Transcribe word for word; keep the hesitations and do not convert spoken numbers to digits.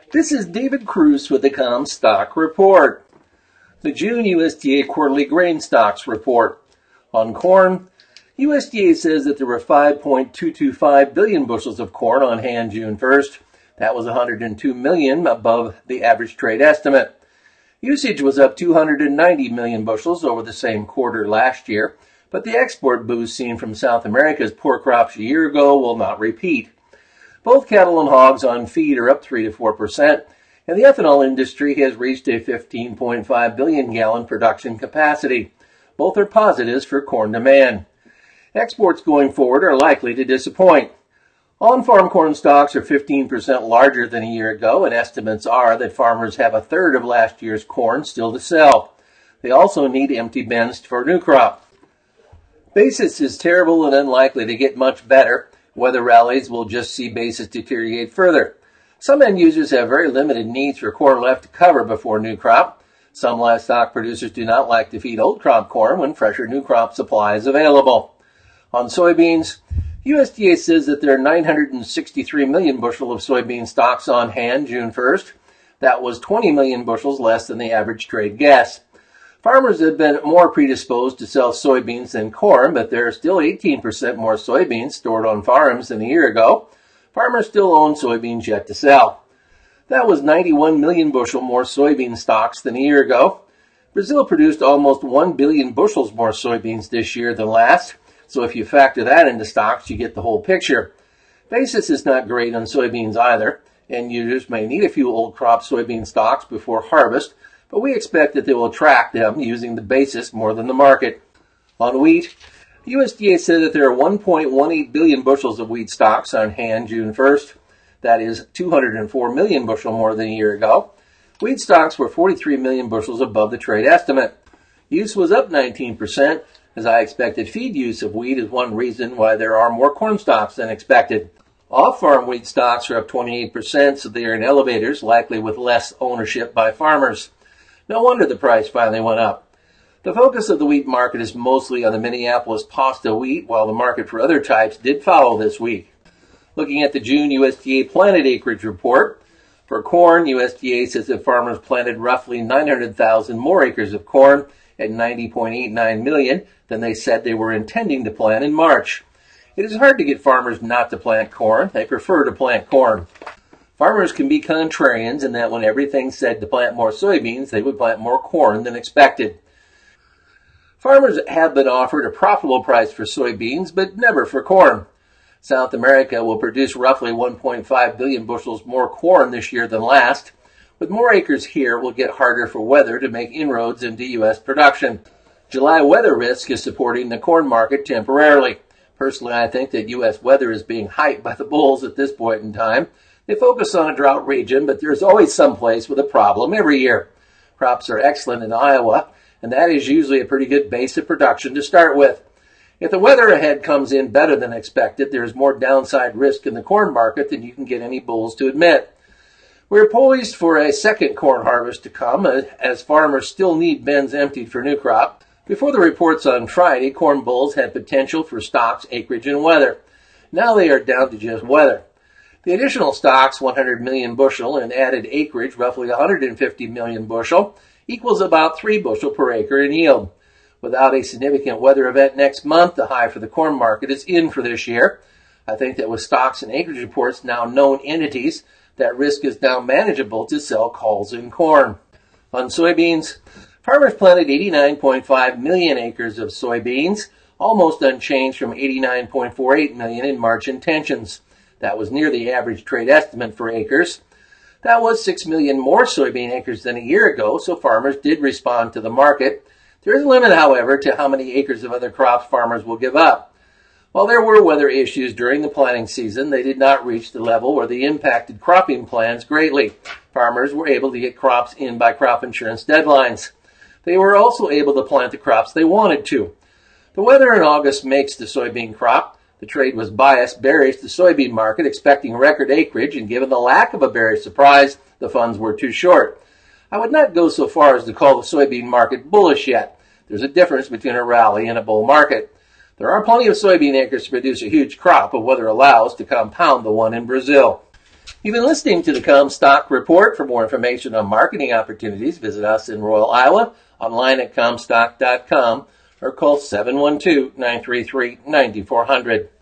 This is David Cruz with the Comstock Report. The June U S D A Quarterly Grain Stocks Report. On corn, U S D A says that there were five point two two five billion bushels of corn on hand June first. That was one hundred two million above the average trade estimate. Usage was up two hundred ninety million bushels over the same quarter last year, but the export boost seen from South America's poor crops a year ago will not repeat. Both cattle and hogs on feed are up three to four percent, and the ethanol industry has reached a fifteen point five billion gallon production capacity. Both are positives for corn demand. Exports going forward are likely to disappoint. On-farm corn stocks are fifteen percent larger than a year ago, and estimates are that farmers have a third of last year's corn still to sell. They also need empty bins for new crop. Basis is terrible and unlikely to get much better. Weather rallies will just see basis deteriorate further. Some end users have very limited needs for corn left to cover before new crop. Some livestock producers do not like to feed old crop corn when fresher new crop supply is available. On soybeans, U S D A says that there are nine hundred sixty-three million bushel of soybean stocks on hand June first. That was twenty million bushels less than the average trade guess. Farmers have been more predisposed to sell soybeans than corn, but there are still eighteen percent more soybeans stored on farms than a year ago. Farmers still own soybeans yet to sell. That was ninety-one million bushel more soybean stocks than a year ago. Brazil produced almost one billion bushels more soybeans this year than last, so if you factor that into stocks, you get the whole picture. Basis is not great on soybeans either. End users may need a few old crop soybean stocks before harvest, but we expect that they will track them using the basis more than the market. On wheat, U S D A said that there are one point one eight billion bushels of wheat stocks on hand June first. That is two hundred four million bushel more than a year ago. Wheat stocks were forty-three million bushels above the trade estimate. Use was up nineteen percent, as I expected feed use of wheat is one reason why there are more corn stocks than expected. Off-farm wheat stocks are up twenty-eight percent, so they are in elevators, likely with less ownership by farmers. No wonder the price finally went up. The focus of the wheat market is mostly on the Minneapolis pasta wheat, while the market for other types did follow this week. Looking at the June U S D A planted acreage report, for corn, U S D A says that farmers planted roughly nine hundred thousand more acres of corn at ninety point eight nine million than they said they were intending to plant in March. It is hard to get farmers not to plant corn. They prefer to plant corn. Farmers can be contrarians in that when everything said to plant more soybeans, they would plant more corn than expected. Farmers have been offered a profitable price for soybeans, but never for corn. South America will produce roughly one point five billion bushels more corn this year than last. With more acres here, it will get harder for weather to make inroads into U S production. July weather risk is supporting the corn market temporarily. Personally, I think that U S weather is being hyped by the bulls at this point in time. They focus on a drought region, but there's always some place with a problem every year. Crops are excellent in Iowa, and that is usually a pretty good base of production to start with. If the weather ahead comes in better than expected, there is more downside risk in the corn market than you can get any bulls to admit. We're poised for a second corn harvest to come, as farmers still need bins emptied for new crop. Before the reports on Friday, corn bulls had potential for stocks, acreage, and weather. Now they are down to just weather. The additional stocks, one hundred million bushel, and added acreage, roughly one hundred fifty million bushel, equals about three bushel per acre in yield. Without a significant weather event next month, the high for the corn market is in for this year. I think that with stocks and acreage reports now known entities, that risk is now manageable to sell calls in corn. On soybeans, farmers planted eighty-nine point five million acres of soybeans, almost unchanged from eighty-nine point four eight million in March intentions. That was near the average trade estimate for acres. That was six million more soybean acres than a year ago, so farmers did respond to the market. There is a limit, however, to how many acres of other crops farmers will give up. While there were weather issues during the planting season, they did not reach the level where they impacted cropping plans greatly. Farmers were able to get crops in by crop insurance deadlines. They were also able to plant the crops they wanted to. The weather in August makes the soybean crop. The trade was biased bearish the soybean market, expecting record acreage, and given the lack of a bearish surprise, the funds were too short. I would not go so far as to call the soybean market bullish yet. There's a difference between a rally and a bull market. There are plenty of soybean acres to produce a huge crop, but weather allows to compound the one in Brazil. You've been listening to the Comstock Report. For more information on marketing opportunities, visit us in Royal, Iowa, online at comstock dot com, or call seven one two, nine three three, nine four zero zero.